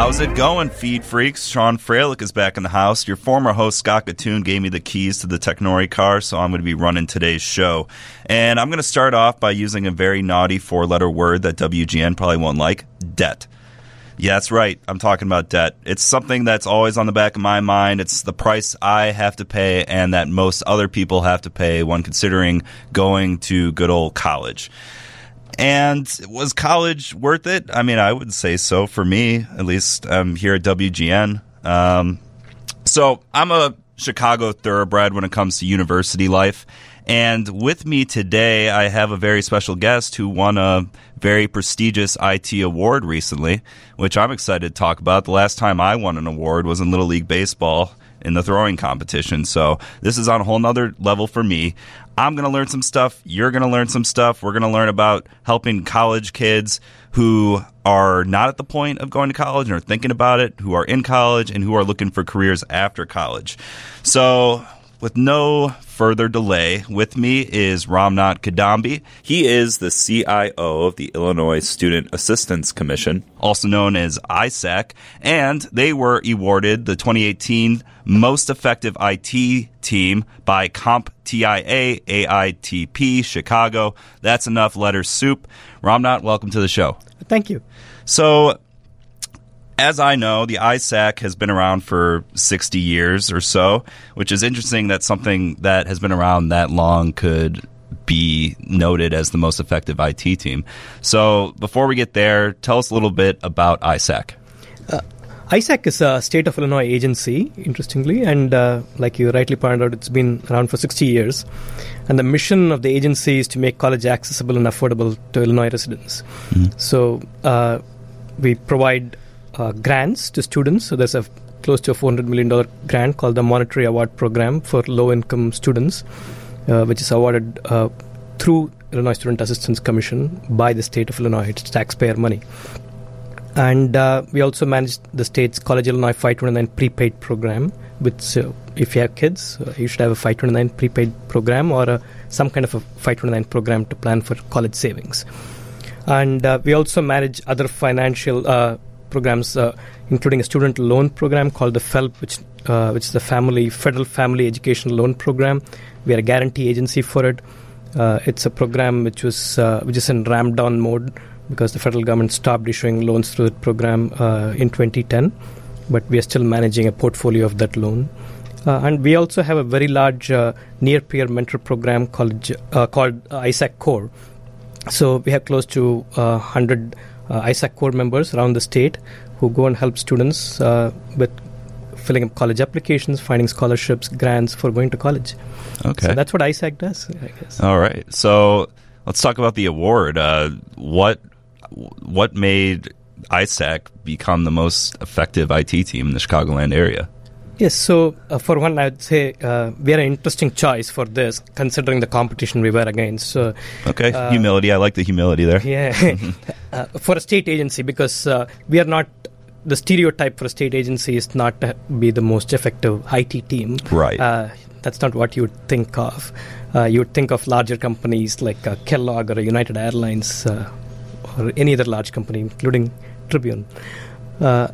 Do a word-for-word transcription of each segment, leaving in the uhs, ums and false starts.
How's it going, Feed Freaks? Sean Fralick is back in the house. Your former host, Scott Gattoon, gave me the keys to the Technori car, so I'm going to be running today's show. And I'm going to start off by using a very naughty four-letter word that W G N probably won't like, debt. Yeah, that's right. I'm talking about debt. It's something that's always on the back of my mind. It's the price I have to pay and that most other people have to pay when considering going to good old college. And was college worth it? I mean, I would say so for me, at least um, here at W G N. Um, so I'm a Chicago thoroughbred when it comes to university life. And with me today, I have a very special guest who won a very prestigious I T award recently, which I'm excited to talk about. The last time I won an award was in Little League Baseball in the throwing competition. So this is on a whole nother level for me. I'm going to learn some stuff. You're going to learn some stuff. We're going to learn about helping college kids who are not at the point of going to college and are thinking about it, who are in college, and who are looking for careers after college. So with no further delay, with me is Ramnath Kadambi. He is the C I O of the Illinois Student Assistance Commission, also known as I S A C, and they were awarded the twenty eighteen Most Effective I T Team by CompTIA A I T P Chicago. That's enough letter soup. Ramnath, welcome to the show. Thank you. So, as I know, the I S A C has been around for sixty years or so, which is interesting that something that has been around that long could be noted as the most effective I T team. So before we get there, tell us a little bit about I S A C. Uh, I S A C is a state of Illinois agency, interestingly, and uh, like you rightly pointed out, it's been around for sixty years. And the mission of the agency is to make college accessible and affordable to Illinois residents. Mm-hmm. So uh, we provide Uh, grants to students. So there's a close to a four hundred million dollars grant called the Monetary Award Program for low-income students, uh, which is awarded uh, through Illinois Student Assistance Commission by the state of Illinois. It's taxpayer money. And uh, we also manage the state's College Illinois five twenty-nine prepaid program, which uh, if you have kids, uh, you should have a five twenty-nine prepaid program or a, some kind of a five twenty-nine program to plan for college savings. And uh, we also manage other financial uh, programs, uh, including a student loan program called the F E L P, which uh, which is the Family Federal Family Education Loan Program. We are a guarantee agency for it. Uh, it's a program which was uh, which is in ramp down mode because the federal government stopped issuing loans through the program uh, in twenty ten, but we are still managing a portfolio of that loan. Uh, and we also have a very large uh, near-peer mentor program called uh, called uh, I S A C Core. So we have close to uh, one hundred Uh, I S A C core members around the state who go and help students uh, with filling up college applications, finding scholarships, grants for going to college. Okay. So that's what I S A C does, I guess. All right. So let's talk about the award. Uh, what what made I S A C become the most effective I T team in the Chicagoland area? Yes, so uh, for one, I would say uh, we are an interesting choice for this, considering the competition we were against. So, okay, uh, humility. I like the humility there. Yeah, uh, for a state agency, because uh, we are not, the stereotype for a state agency is not to be the most effective I T team. Right. Uh, that's not what you would think of. Uh, you would think of larger companies like uh, Kellogg or United Airlines uh, or any other large company, including Tribune. Uh,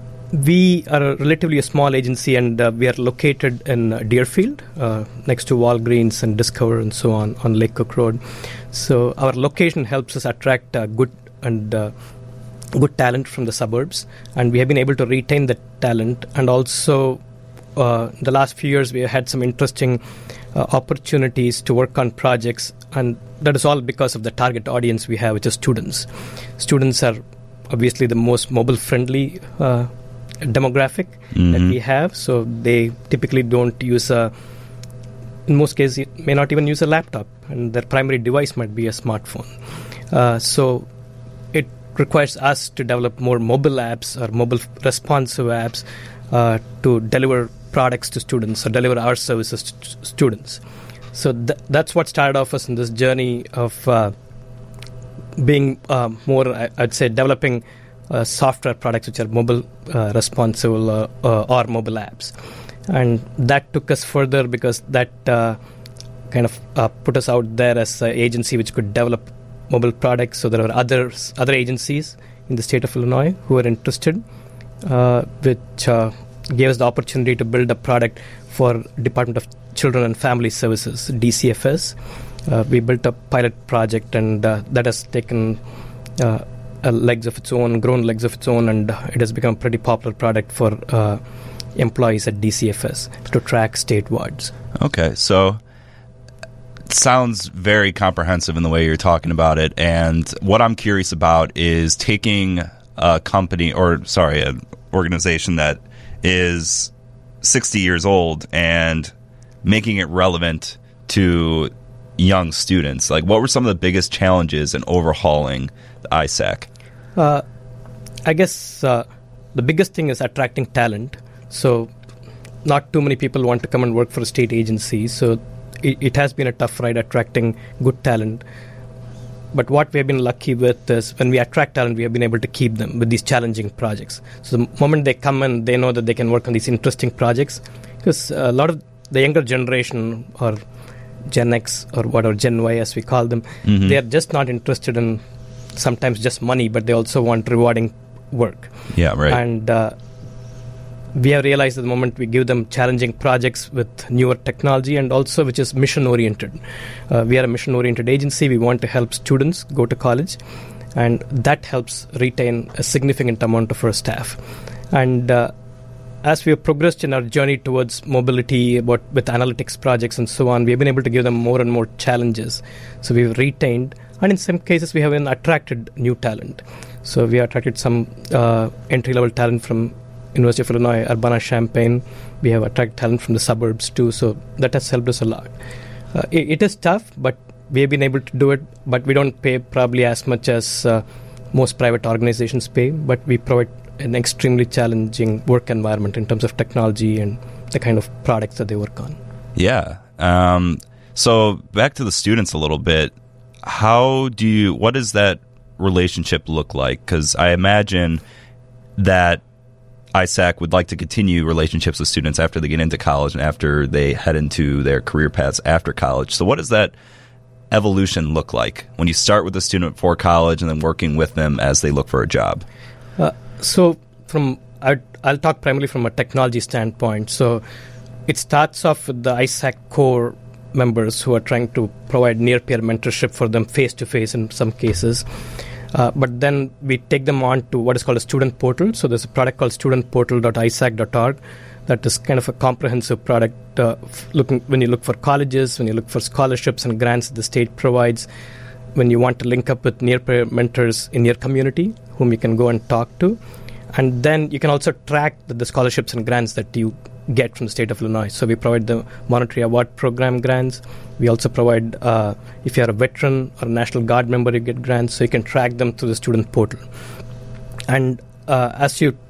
We are a relatively a small agency, and uh, we are located in uh, Deerfield, uh, next to Walgreens and Discover and so on, on Lake Cook Road. So our location helps us attract uh, good and uh, good talent from the suburbs, and we have been able to retain that talent. And also, uh, the last few years, we have had some interesting uh, opportunities to work on projects, and that is all because of the target audience we have, which is students. Students are obviously the most mobile-friendly uh demographic mm-hmm. that we have, so they typically don't use a, in most cases, may not even use a laptop, and their primary device might be a smartphone. Uh, so it requires us to develop more mobile apps or mobile responsive apps uh, to deliver products to students or deliver our services to t- students. So th- that's what started off us in this journey of uh, being uh, more, I- I'd say, developing Uh, software products which are mobile uh, responsive uh, uh, or mobile apps. And that took us further because that uh, kind of uh, put us out there as an agency which could develop mobile products. So there are others, other agencies in the state of Illinois who are interested. uh, which uh, gave us the opportunity to build a product for Department of Children and Family Services, D C F S. Uh, we built a pilot project, and uh, that has taken uh, uh, legs of its own, grown legs of its own, and uh, it has become a pretty popular product for uh, employees at D C F S to track state wards. Okay, so it sounds very comprehensive in the way you're talking about it, and what I'm curious about is taking a company, or sorry, an organization that is sixty years old and making it relevant to young students. Like, what were some of the biggest challenges in overhauling the I S A C? Uh, I guess uh, the biggest thing is attracting talent. So not too many people want to come and work for a state agency. So it, it has been a tough ride attracting good talent. But what we have been lucky with is when we attract talent, we have been able to keep them with these challenging projects. So the moment they come in, they know that they can work on these interesting projects. Because a lot of the younger generation, or Gen X or whatever, Gen Y as we call them, mm-hmm. they are just not interested in sometimes just money, but they also want rewarding work. Yeah, right. And uh, we have realized at the moment we give them challenging projects with newer technology, and also which is mission-oriented. Uh, we are a mission-oriented agency. We want to help students go to college, and that helps retain a significant amount of our staff. And uh, as we have progressed in our journey towards mobility, about with analytics projects and so on, we have been able to give them more and more challenges. So we've retained, and in some cases we have even attracted new talent. So we attracted some uh, entry-level talent from University of Illinois, Urbana-Champaign. We have attracted talent from the suburbs too. So that has helped us a lot. Uh, it, it is tough, but we have been able to do it. But we don't pay probably as much as uh, most private organizations pay. But we provide an extremely challenging work environment in terms of technology and the kind of products that they work on. Yeah. Um, so back to the students a little bit. How do you, what does that relationship look like? Because I imagine that I S A C would like to continue relationships with students after they get into college and after they head into their career paths after college. So what does that evolution look like when you start with a student before college and then working with them as they look for a job? Uh, So from I'd, I'll talk primarily from a technology standpoint. So it starts off with the I S A C core members who are trying to provide near-peer mentorship for them face-to-face in some cases. Uh, but then we take them on to what is called a student portal. So there's a product called student portal dot I S A C dot org that is kind of a comprehensive product uh, looking when you look for colleges, when you look for scholarships and grants that the state provides, when you want to link up with near-peer mentors in your community whom you can go and talk to. And then you can also track the, the scholarships and grants that you get from the state of Illinois. So we provide the Monetary Award Program grants. We also provide, uh, if you're a veteran or a National Guard member, you get grants. So you can track them through the student portal. And uh, as you,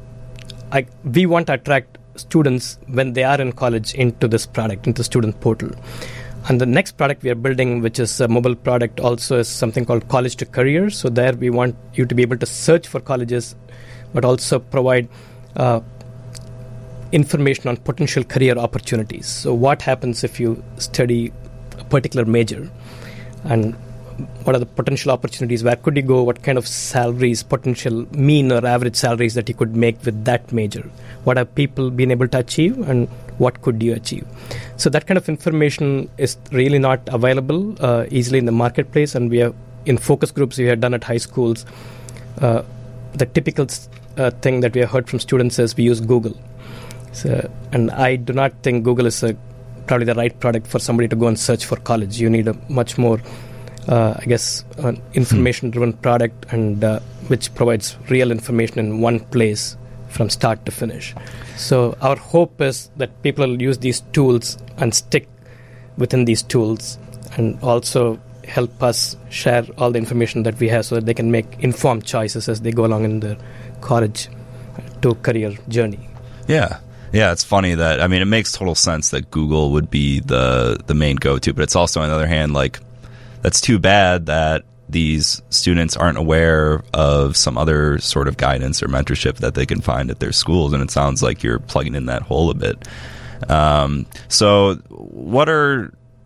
I, we want to attract students when they are in college into this product, into the student portal. And the next product we are building, which is a mobile product, also is something called College to Career. So there we want you to be able to search for colleges, but also provide uh, information on potential career opportunities. So what happens if you study a particular major? And what are the potential opportunities? Where could you go? What kind of salaries, potential mean or average salaries that you could make with that major? What have people been able to achieve, and what could you achieve? So that kind of information is really not available uh, easily in the marketplace. And we have, in focus groups we have done at high schools, uh, the typical uh, thing that we have heard from students is we use Google. So, and I do not think Google is a, probably the right product for somebody to go and search for college. You need a much more, uh, I guess, uh, information-driven product, and uh, which provides real information in one place from start to finish. So our hope is that people will use these tools and stick within these tools, and also help us share all the information that we have so that they can make informed choices as they go along in their college to career journey. Yeah. Yeah, it's funny that, I mean, it makes total sense that Google would be the, the main go-to, but it's also, on the other hand, like, that's too bad that these students aren't aware of some other sort of guidance or mentorship that they can find at their schools, and it sounds like you're plugging in that hole a bit. Um, so what are,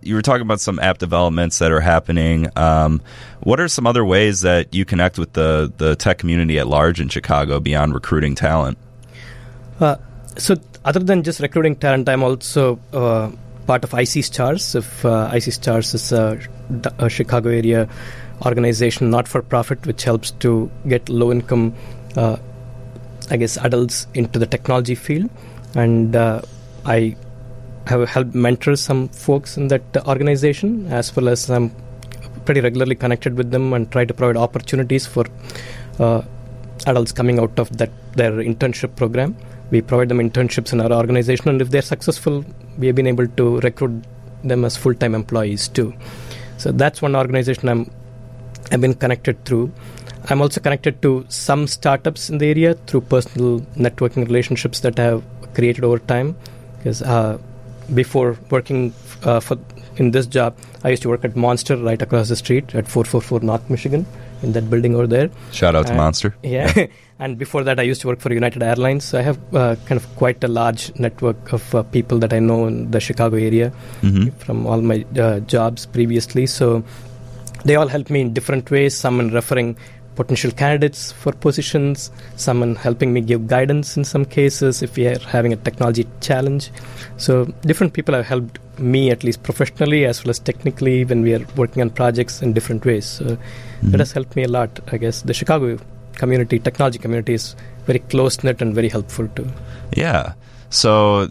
you were talking about some app developments that are happening. Um, what are some other ways that you connect with the, the tech community at large in Chicago beyond recruiting talent? Uh, so other than just recruiting talent, I'm also uh, part of I C Stars. If uh, I C Stars is a, a Chicago area organization, not-for-profit, which helps to get low-income, uh, I guess, adults into the technology field. And uh, I have helped mentor some folks in that organization, as well as I'm pretty regularly connected with them and try to provide opportunities for uh, adults coming out of that their internship program. We provide them internships in our organization, and if they're successful, we have been able to recruit them as full-time employees too. So that's one organization I'm I've been connected through. I'm also connected to some startups in the area through personal networking relationships that I have created over time. Because uh, before working uh, for in this job, I used to work at Monster right across the street at four forty-four North Michigan, in that building over there. Shout out to and, Monster. Yeah. yeah. And before that, I used to work for United Airlines. So I have uh, kind of quite a large network of uh, people that I know in the Chicago area mm-hmm. from all my uh, jobs previously. So they all help me in different ways, some in referring potential candidates for positions, some in helping me give guidance in some cases if we are having a technology challenge. So different people have helped me, at least professionally as well as technically, when we are working on projects in different ways. So mm-hmm. that has helped me a lot, I guess. The Chicago community, technology community, is very close-knit and very helpful too. Yeah. So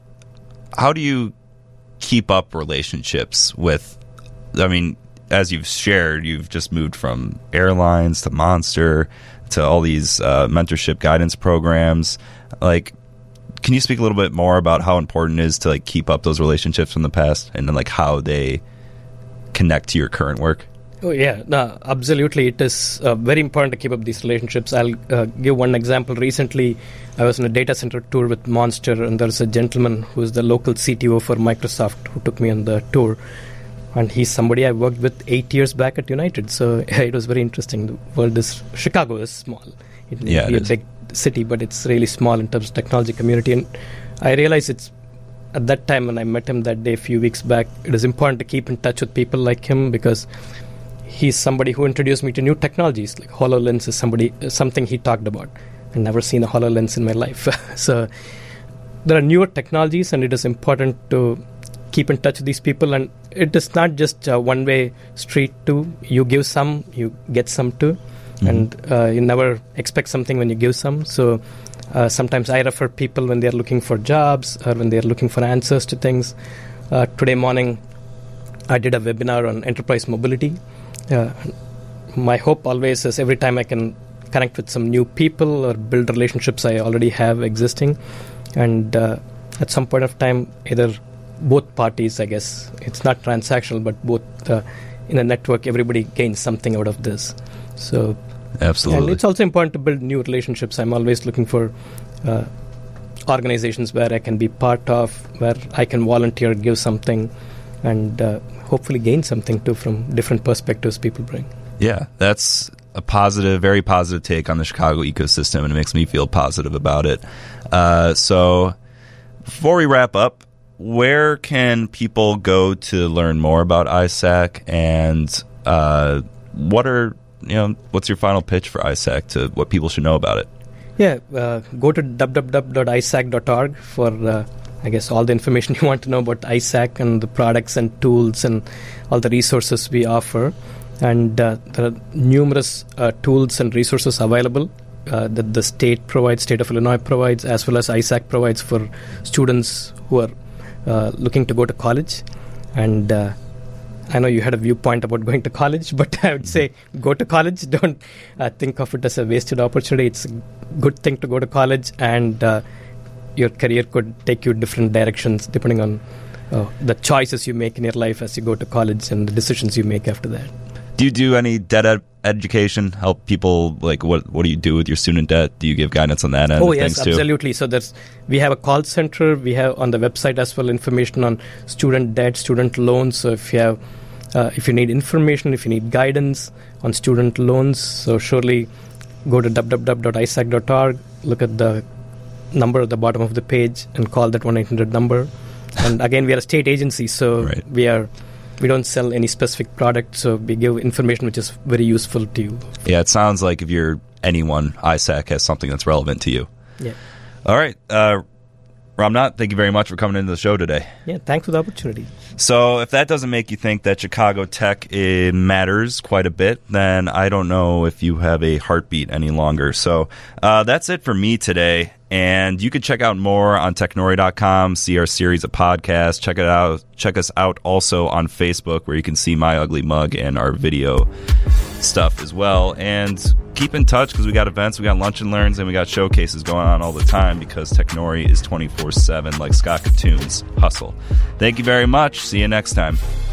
how do you keep up relationships with, I mean, as you've shared, you've just moved from airlines to Monster to all these uh, mentorship guidance programs. Like, can you speak a little bit more about how important it is to like keep up those relationships from the past, and then like how they connect to your current work? Oh yeah, no, absolutely. It is uh, very important to keep up these relationships. I'll uh, give one example. Recently, I was on a data center tour with Monster, and there's a gentleman who is the local C T O for Microsoft who took me on the tour. And he's somebody I worked with eight years back at United. So it was very interesting. The world is, Chicago is small. It may yeah, be it a is. big city, but it's really small in terms of technology community. And I realized it's, at that time when I met him that day a few weeks back, it is important to keep in touch with people like him, because he's somebody who introduced me to new technologies. Like HoloLens is somebody, something he talked about. I've never seen a HoloLens in my life. So there are newer technologies, and it is important to keep in touch with these people. And it is not just a one-way street too. You give some, you get some too. Mm-hmm. And uh, you never expect something when you give some. So uh, sometimes I refer people when they're looking for jobs or when they're looking for answers to things. Uh, today morning, I did a webinar on enterprise mobility. Uh, my hope always is every time I can connect with some new people or build relationships I already have existing. And uh, at some point of time, either both parties, I guess, it's not transactional, but both uh, in a network, everybody gains something out of this. So, absolutely. And it's also important to build new relationships. I'm always looking for uh, organizations where I can be part of, where I can volunteer, give something, and uh, hopefully gain something too from different perspectives people bring. Yeah, that's a positive, very positive take on the Chicago ecosystem, and it makes me feel positive about it. Uh, so before we wrap up, where can people go to learn more about I S A C, and uh, what are you know what's your final pitch for I S A C to what people should know about it? Yeah, uh, go to w w w dot i s a c dot org for uh, I guess all the information you want to know about I S A C and the products and tools and all the resources we offer. And uh, there are numerous uh, tools and resources available uh, that the state provides, state of Illinois provides, as well as I S A C provides for students who are uh, looking to go to college. And uh, I know you had a viewpoint about going to college, but I would say go to college. Don't uh, think of it as a wasted opportunity. It's a good thing to go to college, and uh, your career could take you different directions depending on uh, the choices you make in your life as you go to college and the decisions you make after that. Do you do any debt ed- education? Help people, like, what what do you do with your student debt? Do you give guidance on that end oh, of yes, things too? absolutely. So there's we have a call center. We have on the website as well information on student debt, student loans. So if you have, uh, if you need information, if you need guidance on student loans, so surely go to w w w dot i s a c dot org, look at the number at the bottom of the page and call that one eight hundred number. And again, we are a state agency, so right. we are we don't sell any specific product, so we give information which is very useful to you. Yeah, it sounds like if you're anyone, I S A C has something that's relevant to you. Yeah. All right. Uh, Ramnath, thank you very much for coming into the show today. Yeah, thanks for the opportunity. So if that doesn't make you think that Chicago tech it matters quite a bit, then I don't know if you have a heartbeat any longer. So uh, that's it for me today. And you can check out more on technori dot com, see our series of podcasts. Check it out. Check us out also on Facebook, where you can see my ugly mug and our video stuff as well. And keep in touch, because we got events, we got lunch and learns, and we got showcases going on all the time, because Technori is twenty-four seven like Scott Katoon's hustle. Thank you very much. See you next time.